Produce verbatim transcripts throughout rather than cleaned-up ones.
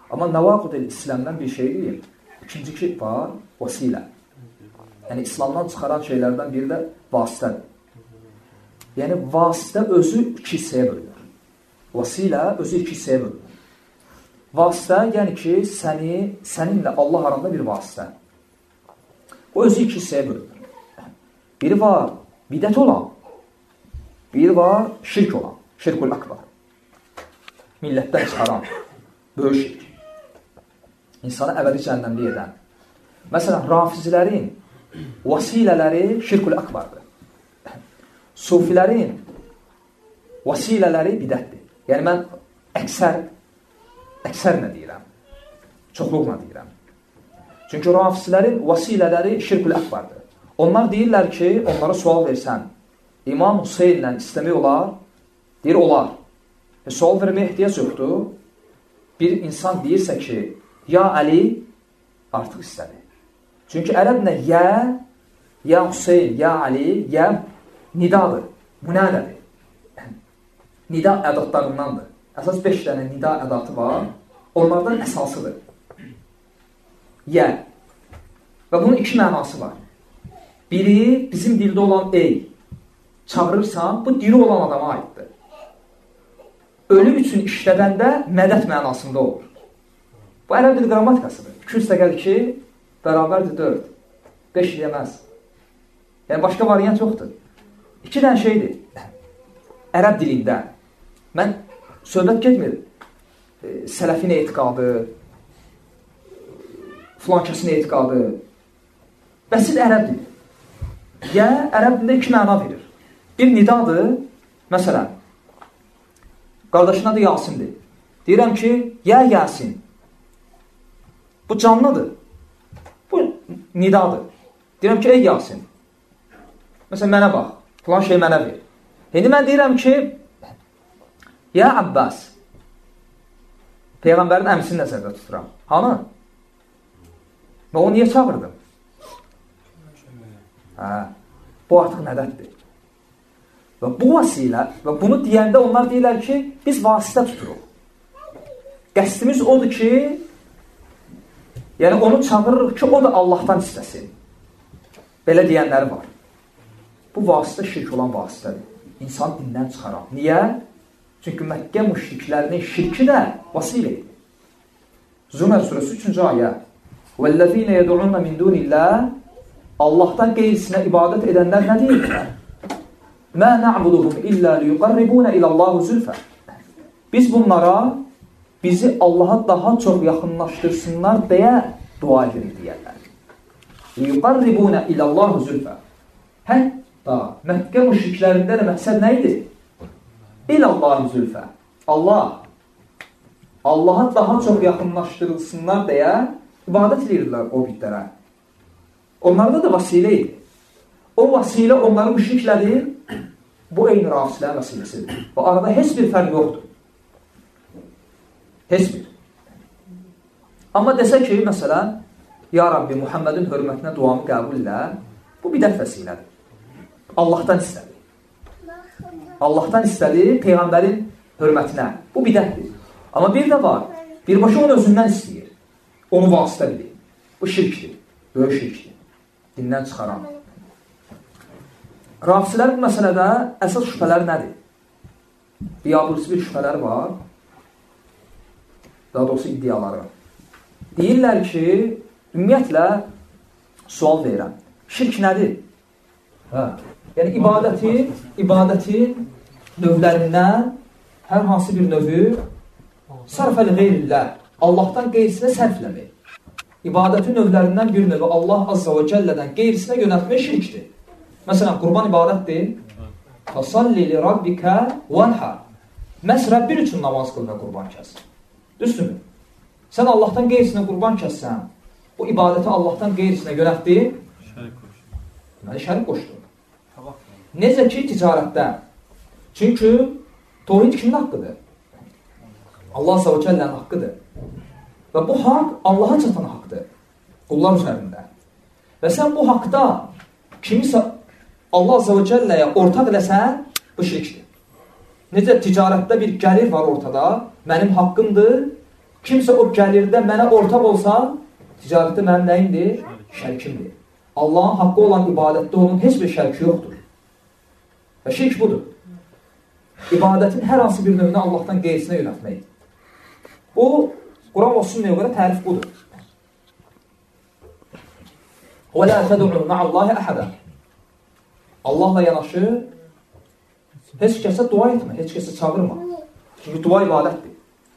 Amma nəvaqid-i İslamdan bir şey deyil. İkinci ki var, vasilə. Yəni, İslamdan çıxaran şeylərdən biri də vasitədir. Yəni, vasitə özü iki hissəyə bölünür. Vasilə özü iki hissəyə bölünür. Vasitə, yəni ki, səni, səninlə Allah arasında bir vasitə. O özü iki hissəyə bölünür. Biri var, bidət olan. Biri var, şirk olan. Şirkul akbar. Millətdən çıxaran. Böyük şirk. İnsanı əbədi cəhənnəmli edən. Məsələn, rafizlərin vasilələri şirkul akbardır. Sufilərin vasilələri bidətdir. Yəni, mən əksər, əksər nə deyirəm? Çoxluqla deyirəm. Çünki rafizlərin vasilələri şirkul akbardır. Onlar deyirlər ki, onlara sual versən, İmam Hüseynlə istəmək olar? Deyir, olar. E, sual verməyə ehtiyac yoxdur. Bir insan deyirsə ki, ya Əli, artıq istədi. Çünki ərəblə yə, ya Hüseyn, ya Ali, ya nidadır. Bu nədədir? Nida ədatlarındandır. Əsas beş dənə nida ədatı var. Onlardan əsasıdır. Yə. Və bunun iki mənası var. Biri, bizim dildə olan ey. Çağırırsan, bu diri olan adama aiddir. Ölüm üçün işlədəndə mədət mənasında olur. Bu ərəb dil qrammatikasıdır. iki üstəgəl iki, bərabərdir dörd. beş deyəməz. Yəni, başqa variant yoxdur. İki dənə şeydir. Ərəb dilində. Mən söhbət getmir. E, sələfin etiqadı, filankəsin etiqadı. Bəsit ərəb dili. Yə, ərəb dilində iki məna verir. Bir nidadır. Məsələn, qardaşın adı Yasindir. Deyirəm ki, yə Yasin. Bu canlıdır. Bu nidadır. Deyirəm ki, ey Yasin. Məsələn, mənə bax. Filan şey mənə ver. İndi mən deyirəm ki, ya Abbas. Peyğəmbərin əmsini nəzərdə tuturam. Hanı? Və onu niyə çağırdım? Hə, bu artıq nədətdir. Və bu vasilə, və bunu deyəndə onlar deyirlər ki, biz vasitə tuturuq. Qəsdimiz odur ki, yəni onu çağırırıq ki, o da Allahdan istəsin. Belə deyənləri var. Bu vasitə şirk olan vasitədir. İnsan dindən çıxarar. Niyə? Çünki Məkkə müşriklərinin şirki də vasilə idi. Zümər surəsi üçüncü ayə. وَالَّذِينَ يَدُعُونَ مِنْ دُونِ اللّٰهِ Allahdan qeyrisinə ibadət edənlər nə deyirlər? مَا نَعْبُدُهُمْ إِلَّا لِيُقَرِّبُونَ إِلَى اللّٰهُ زُلْفَ Biz bunlara bizi Allaha daha çox yaxınlaşdırsınlar deyə dua edirik deyərlər. لِيُقَرِّبُونَ إِلَى اللّٰهُ زُلْفَ Hətta Məkkə müşriklərində də məqsəd nə idi? İləllahi zülfə. Allah, Allaha daha çox yaxınlaşdırılsınlar deyə ibadət edirlər o bütlərə. Onlarda da vasilə idi. O vasilə onları müşriklədir, bu eyni rafislər vəsiləsidir. Bu arada heç bir fərq yoxdur. Heç bir. Amma desə ki, məsələn, Ya Rabbi, Muhammedin hörmətinə duamı qəbul ilə, bu bidət vəsilədir. Allahdan istədi. Allahdan istədi Peyğəmbərin hörmətinə. Bu bidətdir. Amma bir də var, birbaşa onu özündən istəyir. Onu vasitə bilir. Bu şirkdir. Böyük şirkdir. Dindən çıxaran. Rafisilər bu məsələdə əsas şübhələr nədir? Biabırsı bir şübhələr var. Daha doğrusu iddiaları. Deyirlər ki, ümumiyyətlə sual verirəm. Şirk nədir? Hə. Yəni, ibadətin, ibadətin növlərindən hər hansı bir növü sərf-əli qeyrillə, Allahdan qeyrisinə sərfləmək. İbadətin növlərindən bir növü Allah Azza və Cəllədən qeyrisinə yönəltmək şirkdir. Məsələn, qurban ibadətdir. Fasalli li rabbikə vənhə. Məhz Rəbbin üçün namaz qıl və qurban kəs. Düzdürmü? Sən Allahdan qeyrisinə qurban kəssən, bu ibadəti Allahdan qeyrisinə yönəltdin, deməli şərik qoşdur. Necə ki, ticarətdə. Çünki tohid kimin haqqıdır? Allah Azza və Cəllənin haqqıdır. Və bu haqq Allaha çatan haqqdır. Qullar üzərində. Və sən bu haqda kimisə Allah Azza və Cəlləyə ortaq eləsən, bu şirkdir. Necə ticarətdə bir gəlir var ortada, mənim haqqımdır, Kimsə o gəlirdə mənə ortaq olsa, ticarətdə mənim nəyimdir? Şərkimdir. Allahın haqqı olan ibadətdə onun heç bir şərki yoxdur. Və şirk budur. İbadətin hər hansı bir növünü Allahdan qeyrisinə yönətmək. Bu, Quran və sünnəyə görə tərif budur. وَلَا تَدُعُوا مَعَ اللّٰهِ أَحَدًا Allahla yanaşı heç kəsə dua etmə, heç kəsə çağırma. Çünki dua ibadətdir.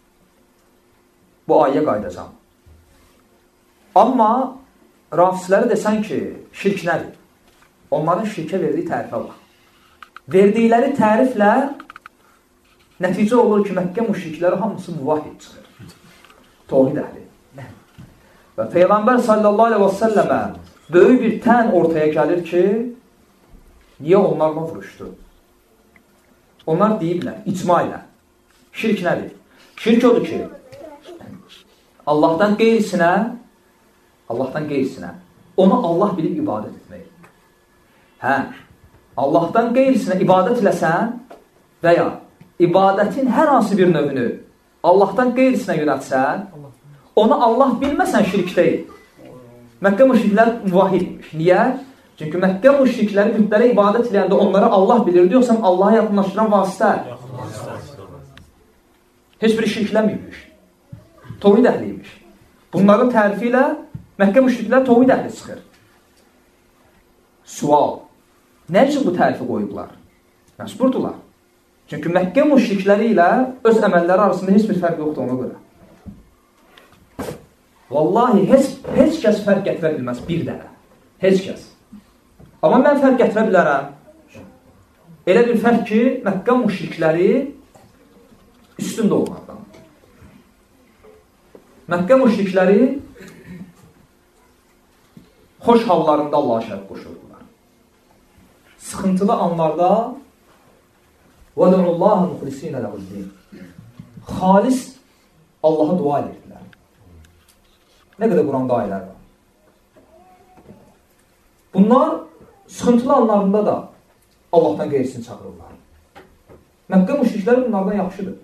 Bu ayəyə qayıdacam. Amma rafisləri desən ki, şirk nədir? Onların şirkə verdiyi tərifə var. Verdikləri təriflə nəticə olur ki, Məkkə müşrikləri hamısı muvahhid çıxır. Tevhid əhli. Və Peyğəmbər sallallahu aleyhi və səlləmə böyük bir tən ortaya gəlir ki, niyə onlarla vuruşdu? Onlar deyiblər, icma ilə. Şirk nədir? Şirk odur ki, Allahdan qeyrisinə, Allahdan qeyrisinə, onu Allah bilib ibadət etmək. Hə, Allahdan qeyrisinə ibadət eləsən və ya ibadətin hər hansı bir növünü Allahdan qeyrisinə yönətsən, onu Allah bilməsən şirk deyil. Məkkə müşriklər muvahhid imiş. Niyə? Çünki Məkkə müşrikləri bütlərə ibadət eləyəndə onları Allah bilirdi, yoxsa Allaha yaxınlaşdıran vasitə. Heç biri şirkləmiymiş. Tevhid əhliymiş. Bunların tərifi ilə Məkkə müşriklər tevhid əhli çıxır. Sual. Nə üçün bu tərifi qoyublar? Məcburdular. Çünki Məkkə müşrikləri ilə öz əməlləri arasında heç bir fərq yoxdur ona görə. Vallahi heç, heç kəs fərq gətirə bilməz bir dənə. Heç kəs. Amma mən fərq gətirə bilərəm. Elə bir fərq ki, Məkkə müşrikləri üstündə olmaqdan. Məkkə müşrikləri xoş hallarında Allah'a şərq qoşurdular. Sıxıntılı anlarda وَدَعُ اللّٰهَ مُخْلِسِينَ لَهُ الدِّينَ Xalis Allah'a dua edirdilər. Nə qədər Quranda ayələr var. Bunlar sıxıntılı anlarında da Allahdan qeyrisini çağırırlar. Məkkə müşrikləri bunlardan yaxşıdır.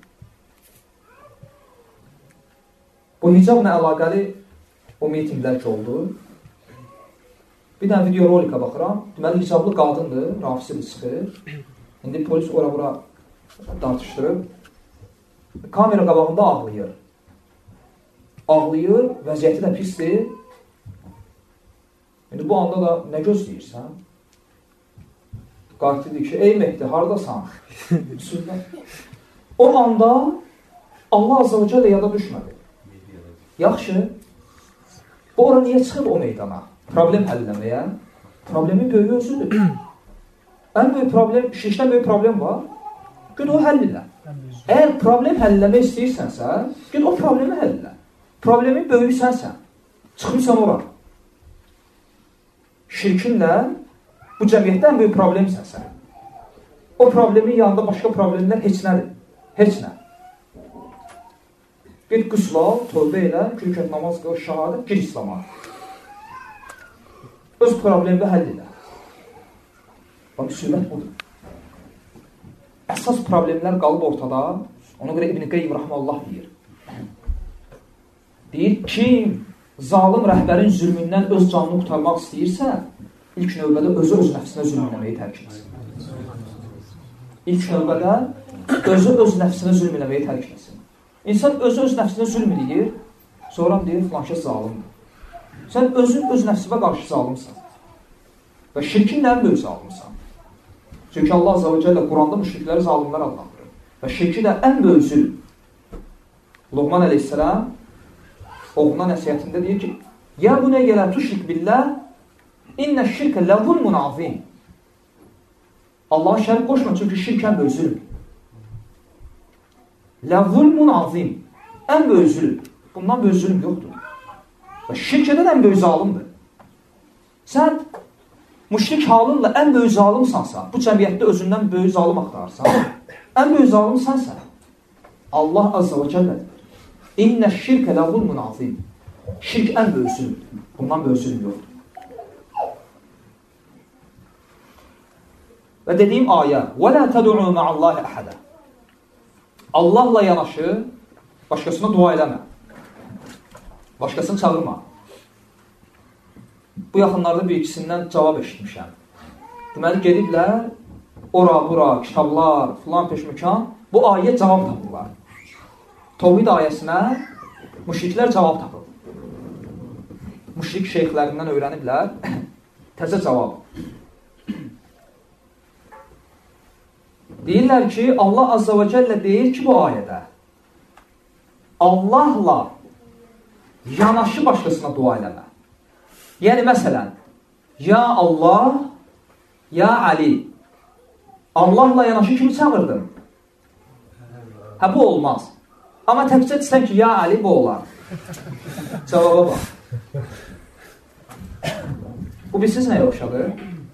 Bu hicabla əlaqəli o mitinglər ki oldu. Bir dənə video rolika baxıram. Deməli, hicablı qadındır, rafisi çıxır. İndi polis ora-bura dartışdırıb. Kamera qabağında ağlayır. Ağlayır, vəziyyəti də pisdir. İndi bu anda da nə gözləyirsən? Qatil deyir ki, ey Mehdi, haradasan? O anda Allah Azze və Cəllə yada düşmədi. Yaxşı, bu ora niyə çıxıb o meydana? Problem həlləməyə? Problemin böyük özüdür. Ən böyük problem, şirkdən böyük problem var. Gül o həll ilə. Əgər problem həlləmək istəyirsənsə, gül o problemi həll ilə. Problemin böyüyü sənsən. Çıxırsan ora. Şirkinlə bu cəmiyyətdə ən böyük problem sənsən. O problemin yanında başqa problemlər heç nədir. Heç nə. Bir qüsla, tövbə elə, kürkət namaz qıl, şahadət, gir İslama. Öz problemdə həll elə. Və müsibət budur. Əsas problemlər qalıb ortada. Ona görə İbn-i Qeyyim Rahmanullah deyir. Deyir, kim zalim rəhbərin zülmündən öz canını qurtarmaq istəyirsə, ilk növbədə özü öz nəfsinə zülm eləməyi tərk etsin. İlk növbədə özü öz nəfsinə zülm eləməyi tərk etsin. İnsan özü öz nəfsinə zülm eləyir, sonra deyir, filanşə zalimdir. Sən özün öz nəfsinə qarşı zalimsən. Və şirkinlə ən böyük zalimsən. Çünki Allah Azze və Cəllə Quranda müşrikləri zalimlər adlandırır. Və şirki də ən böyük zülm. Luqman əleyhissalam oğluna nəsiyyətində deyir ki, ya bu nə gələ tuşrik billah, innə şirkə ləvulmun azim. Allah'a şərik qoşma, çünki şirk ən böyük zülm. Ləvulmun azim. Ən böyük zülm. Bundan böyük zülm yoxdur. Və şirk edən ən böyük zalimdir. Sən müşrik halınla ən böyük zalimsansa, bu cəmiyyətdə özündən böyük zalim axtarırsan, ən böyük zalim sənsən. Allah Azze və Cəllədir. İnnə şirkə ləvulmun azim. Şirk ən böyük zülmdür. Bundan böyük zülm yoxdur. Və dediyim ayə وَلَا تَدُعُوا مَعَ اللّٰهِ أَحَدًا Allahla yanaşı başqasına dua eləmə. Başqasını çağırma. Bu yaxınlarda bir ikisindən cavab eşitmişəm. Deməli, gediblər, ora, bura, kitablar, filan peşməkan, bu ayə cavab tapırlar. Tovhid ayəsinə müşriklər cavab tapır. Müşrik şeyxlərindən öyrəniblər, təzə cavab. Deyirlər ki, Allah Azza və Cəllə deyir ki, bu ayədə Allahla yanaşı başqasına dua eləmə. Yəni, məsələn, ya Allah, ya Ali. Allahla yanaşı kimi çağırdın? Hə, bu olmaz. Amma təkcə desən ki, ya Ali, bu olar. Cavaba bax. Bu bilirsiniz nəyə oxşadır?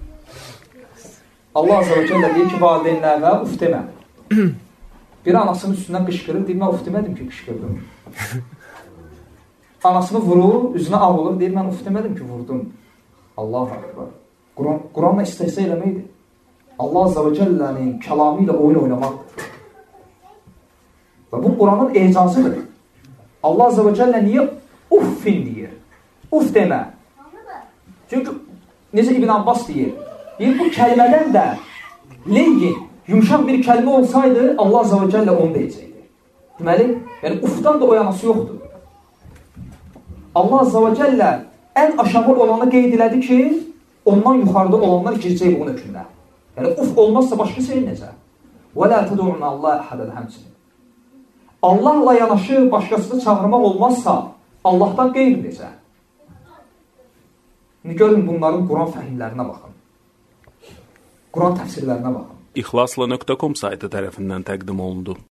Allah Azza və Cəllə deyir ki, valideynlərə uf demə. Bir anasının üstündən qışqırır, deyir, mən uf demədim ki, qışqırdım. Anasını vurur, üzünə ağ olur, deyir, mən uf demədim ki, vurdum. Allah-u Akbar. Quran, Quranla istəhsə eləməkdir. Allah Azza və Cəllənin kəlamı ilə oyun oynamaqdır. Və bu Quranın ecazıdır. Allah Azza və Cəllə niyə uffin deyir? Uf demə. Çünki necə İbn Abbas deyir, deyir, bu kəlmədən də leyyin, yumuşaq bir kəlmə olsaydı, Allah Azza və Cəllə onu deyəcəkdir. Deməli, yəni ufdan da o yanası yoxdur. Allah Azza və Cəllə ən aşağı olanı qeyd elədi ki, ondan yuxarıda olanlar girəcək bunun hökmünə. Yəni, uf olmazsa başqa şey necə? Və lə tədurun Allah əhədən həmçinin. Allahla yanaşı başqasını çağırmaq olmazsa, Allahdan qeyr necə? İndi görün bunların Quran fəhimlərinə baxın. Quran təfsirlərinə baxın. İxlasla nöqtə com saytı tərəfindən təqdim olundu.